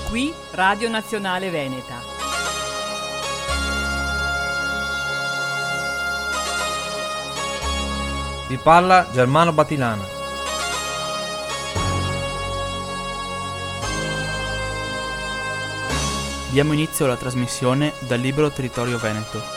Qui Radio Nazionale Veneta. Vi parla Germano Batilana. Diamo inizio alla trasmissione dal libro Territorio Veneto.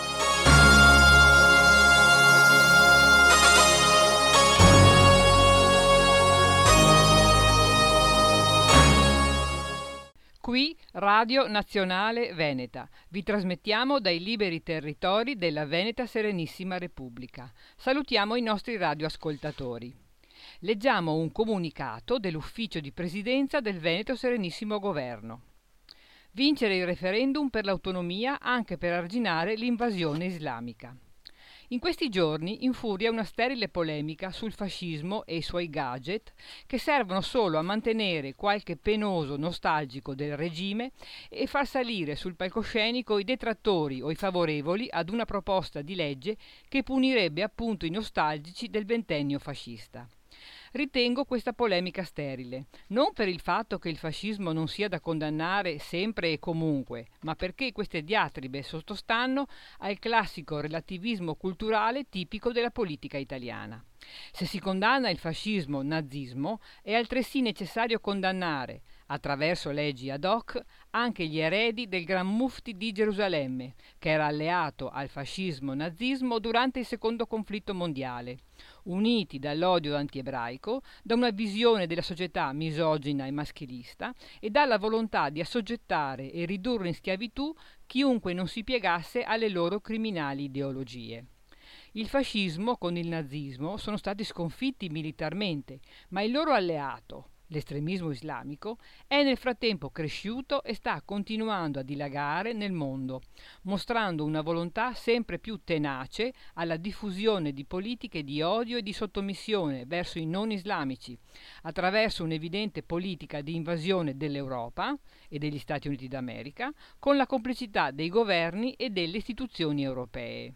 Qui Radio Nazionale Veneta. Vi trasmettiamo dai liberi territori della Veneta Serenissima Repubblica. Salutiamo i nostri radioascoltatori. Leggiamo un comunicato dell'Ufficio di Presidenza del Veneto Serenissimo Governo. Vincere il referendum per l'autonomia anche per arginare l'invasione islamica. In questi giorni infuria una sterile polemica sul fascismo e i suoi gadget che servono solo a mantenere qualche penoso nostalgico del regime e far salire sul palcoscenico i detrattori o i favorevoli ad una proposta di legge che punirebbe appunto i nostalgici del ventennio fascista. Ritengo questa polemica sterile, non per il fatto che il fascismo non sia da condannare sempre e comunque, ma perché queste diatribe sottostanno al classico relativismo culturale tipico della politica italiana. Se si condanna il fascismo-nazismo, è altresì necessario condannare, attraverso leggi ad hoc, anche gli eredi del Gran Mufti di Gerusalemme, che era alleato al fascismo-nazismo durante il secondo conflitto mondiale, uniti dall'odio antiebraico, da una visione della società misogina e maschilista e dalla volontà di assoggettare e ridurre in schiavitù chiunque non si piegasse alle loro criminali ideologie. Il fascismo con il nazismo sono stati sconfitti militarmente, ma il loro alleato, l'estremismo islamico, è nel frattempo cresciuto e sta continuando a dilagare nel mondo, mostrando una volontà sempre più tenace alla diffusione di politiche di odio e di sottomissione verso i non islamici, attraverso un'evidente politica di invasione dell'Europa e degli Stati Uniti d'America, con la complicità dei governi e delle istituzioni europee.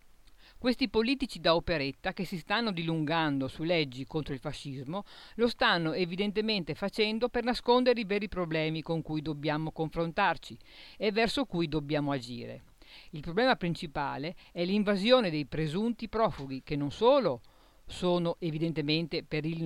Questi politici da operetta che si stanno dilungando su leggi contro il fascismo lo stanno evidentemente facendo per nascondere i veri problemi con cui dobbiamo confrontarci e verso cui dobbiamo agire. Il problema principale è l'invasione dei presunti profughi che non solo sono evidentemente per il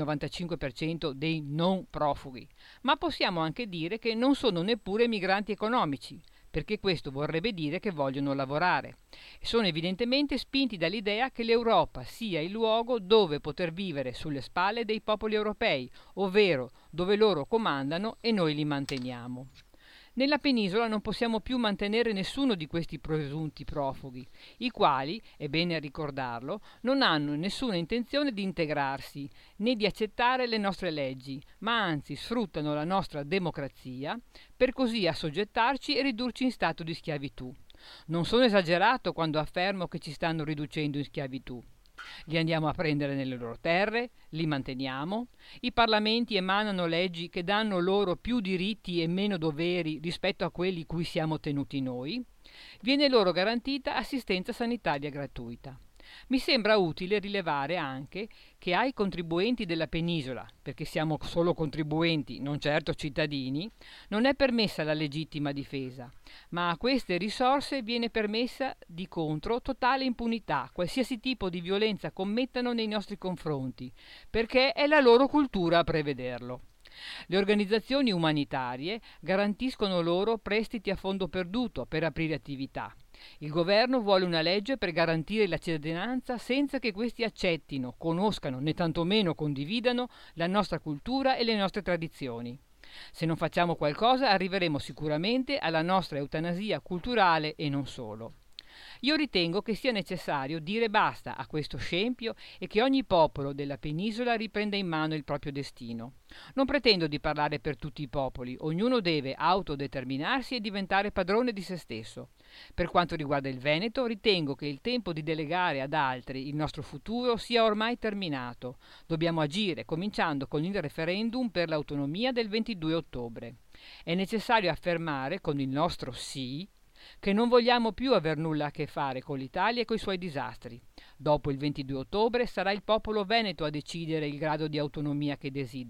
95% dei non profughi, ma possiamo anche dire che non sono neppure migranti economici, perché questo vorrebbe dire che vogliono lavorare. Sono evidentemente spinti dall'idea che l'Europa sia il luogo dove poter vivere sulle spalle dei popoli europei, ovvero dove loro comandano e noi li manteniamo. Nella penisola non possiamo più mantenere nessuno di questi presunti profughi, i quali, è bene ricordarlo, non hanno nessuna intenzione di integrarsi né di accettare le nostre leggi, ma anzi sfruttano la nostra democrazia per così assoggettarci e ridurci in stato di schiavitù. Non sono esagerato quando affermo che ci stanno riducendo in schiavitù. Li andiamo a prendere nelle loro terre, li manteniamo, i parlamenti emanano leggi che danno loro più diritti e meno doveri rispetto a quelli cui siamo tenuti noi, viene loro garantita assistenza sanitaria gratuita. Mi sembra utile rilevare anche che ai contribuenti della penisola, perché siamo solo contribuenti, non certo cittadini, non è permessa la legittima difesa, ma a queste risorse viene permessa di contro totale impunità, qualsiasi tipo di violenza commettano nei nostri confronti, perché è la loro cultura a prevederlo. Le organizzazioni umanitarie garantiscono loro prestiti a fondo perduto per aprire attività. Il governo vuole una legge per garantire la cittadinanza senza che questi accettino, conoscano né tantomeno condividano la nostra cultura e le nostre tradizioni. Se non facciamo qualcosa arriveremo sicuramente alla nostra eutanasia culturale e non solo. Io ritengo che sia necessario dire basta a questo scempio e che ogni popolo della penisola riprenda in mano il proprio destino. Non pretendo di parlare per tutti i popoli, ognuno deve autodeterminarsi e diventare padrone di se stesso. Per quanto riguarda il Veneto, ritengo che il tempo di delegare ad altri il nostro futuro sia ormai terminato. Dobbiamo agire, cominciando con il referendum per l'autonomia del 22 ottobre. È necessario affermare con il nostro sì che non vogliamo più aver nulla a che fare con l'Italia e coi suoi disastri. Dopo il 22 ottobre sarà il popolo veneto a decidere il grado di autonomia che desidera.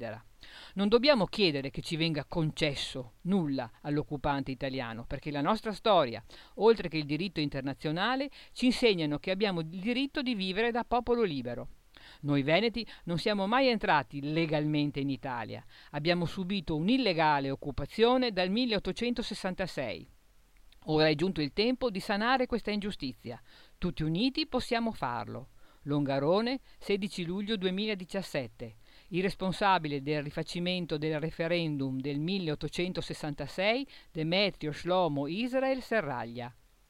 Non dobbiamo chiedere che ci venga concesso nulla all'occupante italiano, perché la nostra storia, oltre che il diritto internazionale, ci insegnano che abbiamo il diritto di vivere da popolo libero. Noi veneti non siamo mai entrati legalmente in Italia, abbiamo subito un'illegale occupazione dal 1866. Ora è giunto il tempo di sanare questa ingiustizia. Tutti uniti possiamo farlo. Longarone, 16 luglio 2017. Il responsabile del rifacimento del referendum del 1866, Demetrio Shlomo Israel Serraglia.